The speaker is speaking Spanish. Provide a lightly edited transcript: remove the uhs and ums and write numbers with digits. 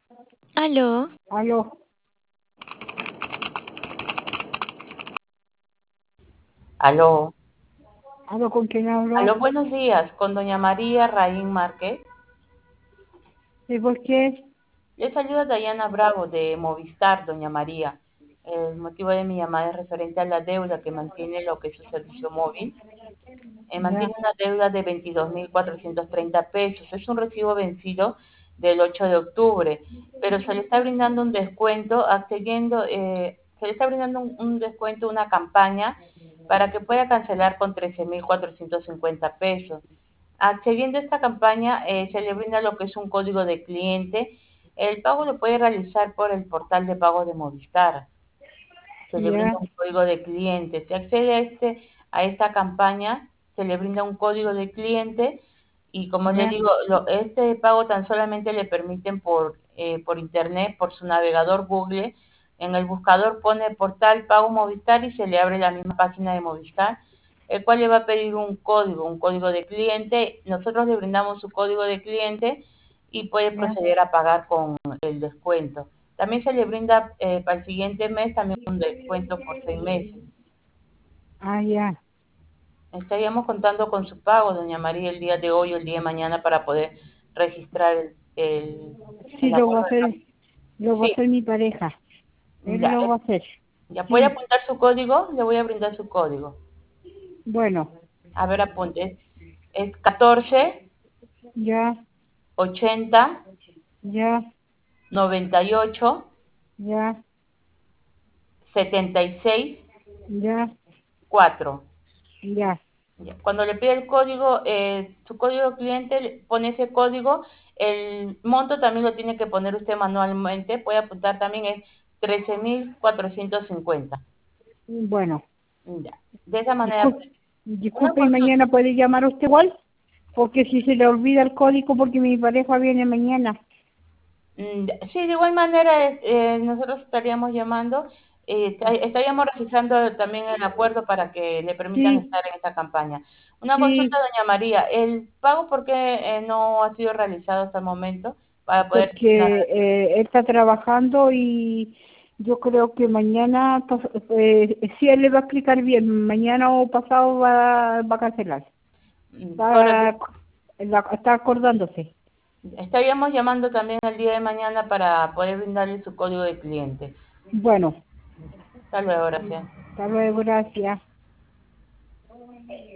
Aló, Aló, Aló, aló, ¿con quién hablo? aló, buenos días, con doña María Raín Márquez. ¿Y por qué? Le saluda Dayana Bravo de Movistar, doña María. El motivo de mi llamada es referente a la deuda que mantiene lo que es su servicio móvil. Ya, Mantiene una deuda de 22.430 pesos. Es un recibo vencido del 8 de octubre, pero se le está brindando un descuento, se le está brindando un descuento, una campaña para que pueda cancelar con 13.450 pesos. Accediendo a esta campaña, se le brinda lo que es un código de cliente. El pago lo puede realizar por el portal de pago de Movistar. Se le brinda ya, un código de cliente. Se accede a esta campaña, se le brinda un código de cliente y como le ya, digo, este pago tan solamente le permiten por internet, por su navegador Google. En el buscador pone portal pago Movistar y se le abre la misma página de Movistar, el cual le va a pedir un código de cliente. Nosotros le brindamos su código de cliente y puede ya. proceder a pagar con el descuento. También se le brinda para el siguiente mes también un descuento por 6 meses. Ah, ya. Estaríamos contando con su pago, doña María, el día de hoy o el día de mañana para poder registrar Sí, el acuerdo de lo va a Sí, hacer mi pareja. Él ya, lo va a hacer. ya puede Sí, apuntar su código, le voy a brindar su código. bueno, A ver, apunte. Es 14 ya, 80 ya, 98 ya, 76 ya, 4. ya. Ya, cuando le pide el código, su código cliente, pone ese código. El monto también lo tiene que poner usted manualmente. Puede apuntar también, es 13.450. Bueno, Ya, de esa manera, disculpe, una disculpe, y consulta. mañana puede llamar usted igual, porque si se le olvida el código, porque mi pareja viene mañana. Sí, de igual manera, nosotros estaríamos llamando, estaríamos registrando también el acuerdo para que le permitan Sí, estar en esta campaña. Una consulta, sí, doña María, ¿el pago por qué no ha sido realizado hasta el momento para poder terminar? porque él está trabajando y yo creo que mañana, si él le va a explicar bien, mañana o pasado va a cancelar. Correcto. Está, está acordándose. Estaríamos llamando también el día de mañana para poder brindarle su código de cliente. Bueno, Hasta luego, gracias. hasta luego, gracias.